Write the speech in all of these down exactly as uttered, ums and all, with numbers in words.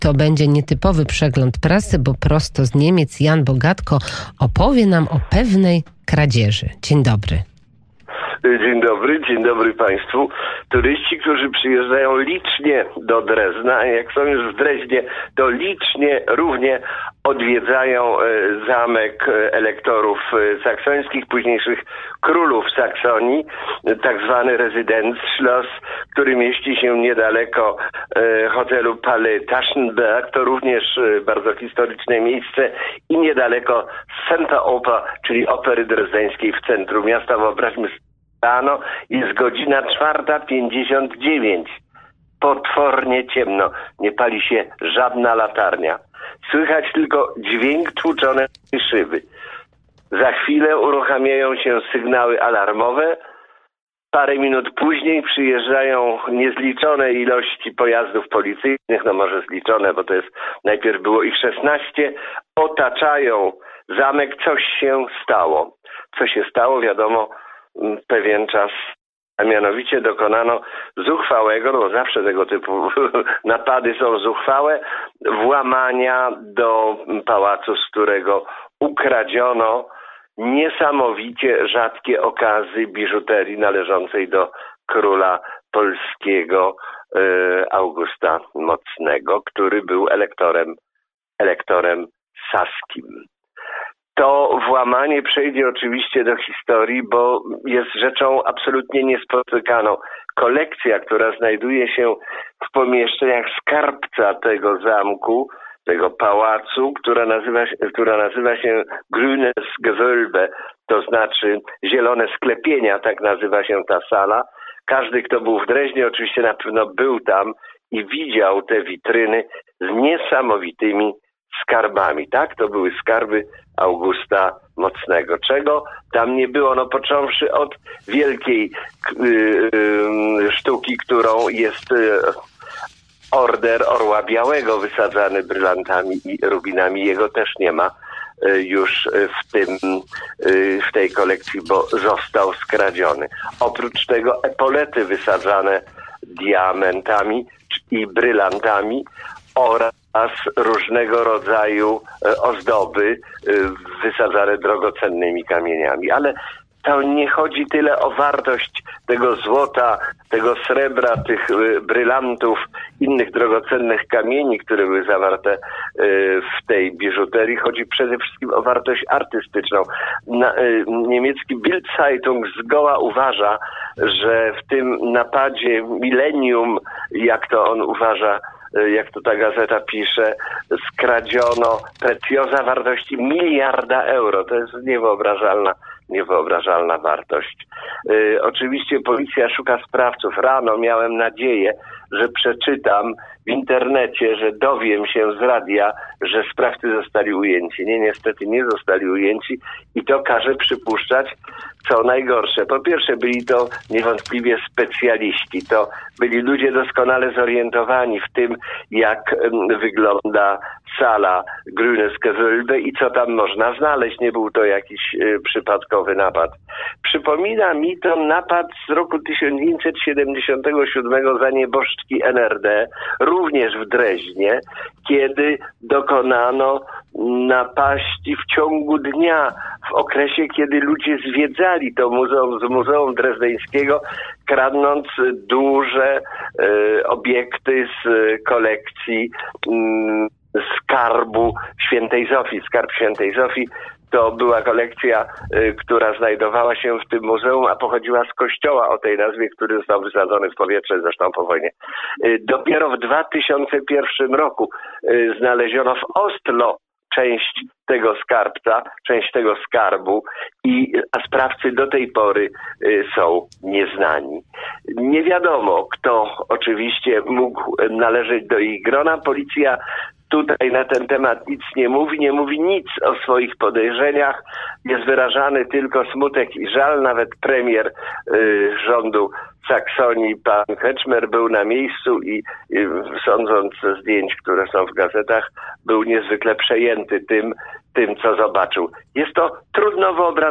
To będzie nietypowy przegląd prasy, bo prosto z Niemiec Jan Bogatko opowie nam o pewnej kradzieży. Dzień dobry. Dzień dobry, dzień dobry Państwu. Turyści, którzy przyjeżdżają licznie do Drezna, a jak są już w Dreźnie, to licznie równie odwiedzają zamek elektorów saksońskich, późniejszych królów Saksonii, tak zwany Residenzschloss, który mieści się niedaleko hotelu Palais Taschenberg. To również bardzo historyczne miejsce i niedaleko Center Oper, czyli Opery Drezdeńskiej w centrum miasta. Wyobraźmy sobie, rano jest godzina czwarta pięćdziesiąt dziewięć. Potwornie ciemno. Nie pali się żadna latarnia. Słychać tylko dźwięk tłuczonej szyby. Za chwilę uruchamiają się sygnały alarmowe. Parę minut później przyjeżdżają niezliczone ilości pojazdów policyjnych, no może zliczone, bo to jest, najpierw było ich szesnaście, otaczają zamek. Coś się stało. Co się stało, wiadomo, pewien czas, a mianowicie dokonano zuchwałego, no bo zawsze tego typu napady są zuchwałe, włamania do pałacu, z którego ukradziono niesamowicie rzadkie okazy biżuterii należącej do króla polskiego Augusta Mocnego, który był elektorem, elektorem saskim. To włamanie przejdzie oczywiście do historii, bo jest rzeczą absolutnie niespotykaną. Kolekcja, która znajduje się w pomieszczeniach skarbca tego zamku, tego pałacu, która nazywa się, która nazywa się Grünes Gewölbe, to znaczy zielone sklepienia, tak nazywa się ta sala. Każdy, kto był w Dreźnie, oczywiście na pewno był tam i widział te witryny z niesamowitymi skarbami, tak? To były skarby Augusta Mocnego. Czego tam nie było? No począwszy od wielkiej yy, sztuki, którą jest yy, Order Orła Białego wysadzany brylantami i rubinami. Jego też nie ma yy, już w tym, yy, w tej kolekcji, bo został skradziony. Oprócz tego epolety wysadzane diamentami i brylantami oraz różnego rodzaju ozdoby wysadzane drogocennymi kamieniami. Ale to nie chodzi tyle o wartość tego złota, tego srebra, tych brylantów, innych drogocennych kamieni, które były zawarte w tej biżuterii. Chodzi przede wszystkim o wartość artystyczną. Na, niemiecki Bild-Zeitung zgoła uważa, że w tym napadzie milenium, jak to on uważa, jak to ta gazeta pisze, skradziono precjoza wartości miliarda euro. To jest niewyobrażalna, niewyobrażalna wartość. Yy, oczywiście policja szuka sprawców. Rano miałem nadzieję, że przeczytam w internecie, że dowiem się z radia, że sprawcy zostali ujęci. Nie, niestety nie zostali ujęci i to każe przypuszczać, co najgorsze. Po pierwsze, byli to niewątpliwie specjaliści. To byli ludzie doskonale zorientowani w tym, jak um, wygląda sala Grünes Gewölbe i co tam można znaleźć. Nie był to jakiś y, przypadkowy napad. Przypomina mi to napad z roku tysiąc dziewięćset siedemdziesiątego siódmego za nieboszczki N R D, również w Dreźnie, kiedy dokonano napaści w ciągu dnia, w okresie, kiedy ludzie zwiedzali to muzeum z Muzeum Drezdeńskiego, kradnąc duże e, obiekty z kolekcji m, skarbu Świętej Zofii. Skarb Świętej Zofii to była kolekcja, y, która znajdowała się w tym muzeum, a pochodziła z kościoła o tej nazwie, który został wysadzony w powietrze zresztą po wojnie. Y, dopiero w dwa tysiące pierwszym roku y, znaleziono w Oslo część tego skarbca, część tego skarbu, i a sprawcy do tej pory y, są nieznani. Nie wiadomo, kto oczywiście mógł należeć do ich grona. Policja tutaj na ten temat nic nie mówi, nie mówi nic o swoich podejrzeniach. Jest wyrażany tylko smutek i żal. Nawet premier y, rządu Saksonii, pan Kretschmer, był na miejscu i, i sądząc ze zdjęć, które są w gazetach, był niezwykle przejęty tym, tym, co zobaczył. Jest to trudno wyobrażalne.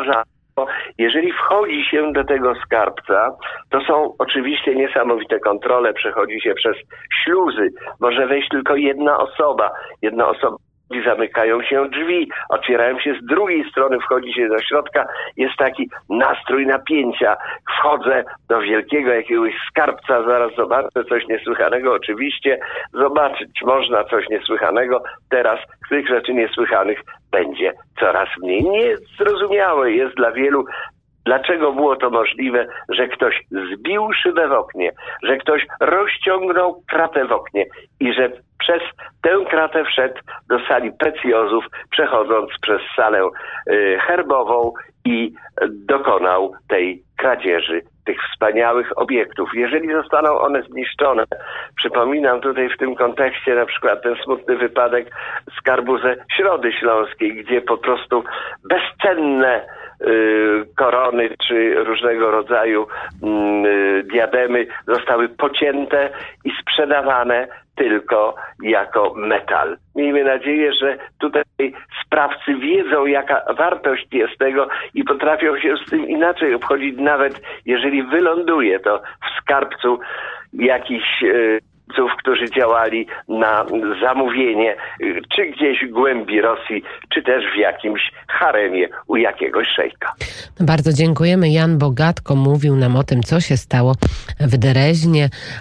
Jeżeli wchodzi się do tego skarbca, to są oczywiście niesamowite kontrole, przechodzi się przez śluzy, może wejść tylko jedna osoba, jedna osoba. Zamykają się drzwi, otwierają się z drugiej strony, wchodzi się do środka, jest taki nastrój napięcia. Wchodzę do wielkiego jakiegoś skarbca, zaraz zobaczę coś niesłychanego. Oczywiście zobaczyć można coś niesłychanego. Teraz tych rzeczy niesłychanych będzie coraz mniej. Niezrozumiałe jest dla wielu, dlaczego było to możliwe, że ktoś zbił szybę w oknie, że ktoś rozciągnął kratę w oknie i że przez tę kratę wszedł do sali precjozów, przechodząc przez salę y, herbową i dokonał tej kradzieży tych wspaniałych obiektów. Jeżeli zostaną one zniszczone, przypominam tutaj w tym kontekście na przykład ten smutny wypadek skarbu ze Środy Śląskiej, gdzie po prostu bezcenne y, korony czy różnego rodzaju y, diademy zostały pocięte i sprzedawane tylko jako metal. Miejmy nadzieję, że tutaj sprawcy wiedzą, jaka wartość jest tego i potrafią się z tym inaczej obchodzić, nawet jeżeli wyląduje to w skarbcu jakichś e, którzy działali na zamówienie, czy gdzieś w głębi Rosji, czy też w jakimś haremie u jakiegoś szejka. Bardzo dziękujemy. Jan Bogatko mówił nam o tym, co się stało w Dereźnie.